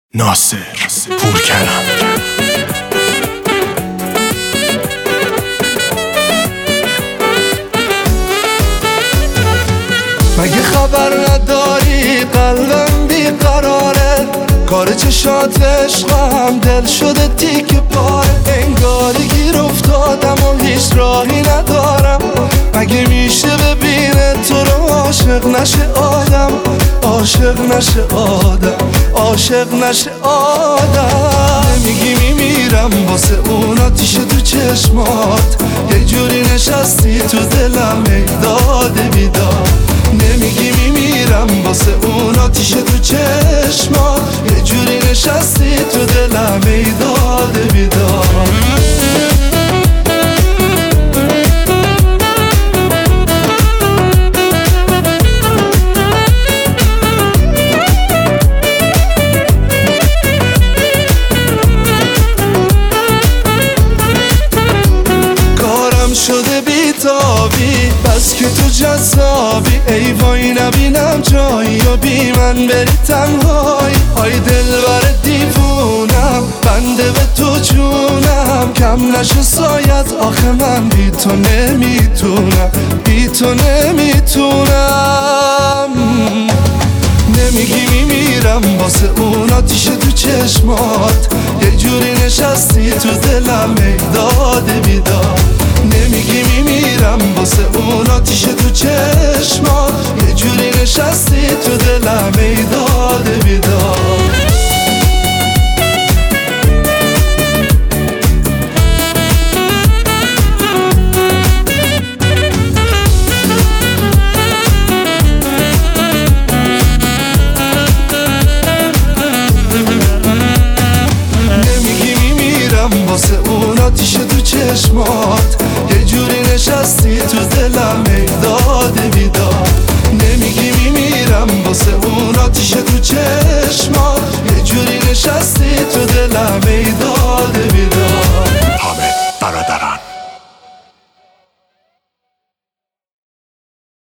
ناصر پورکرم. مگه خبر نداری قلبم بیقراره، کار چشات عشقم دل شده تیکه پاره. انگاری گیر افتادم و هیچ راهی ندارم. مگه میشه ببینه تو رو عاشق نشه آدم، عاشق نشه آدم، عاشق نشه آدم. نمیگی میمیرم واسه اون آتیش تو چشمات، یه جوری نشستی تو دلم ای داده بیداد. نمیگی میمیرم واسه اون آتیش تو چشمات، یه جوری نشستی تو دلم ای داده بیداد. شده بیتابی بس که تو جذابی، ای وای نبینم جایی و بی من بری تنهایی. های دلبر دیوونم بنده به تو جونم، کم نشه سایت آخه من بی تو نمیتونم، بی تو نمیتونم. نمیگی میمیرم واسه اون آتیش تو چشمات، یه جوری نشستی تو دلم ای داده بیداد. نمیگی میمیرم واسه اون آتیش تو چشمات، یه جوری نشستی تو دلم ای داده بیداد. واسه اون آتیش تو چشمات، یه جوری نشستی تو دلم ای داده بیداد. نمیگی میمیرم واسه اون آتیش تو چشمات.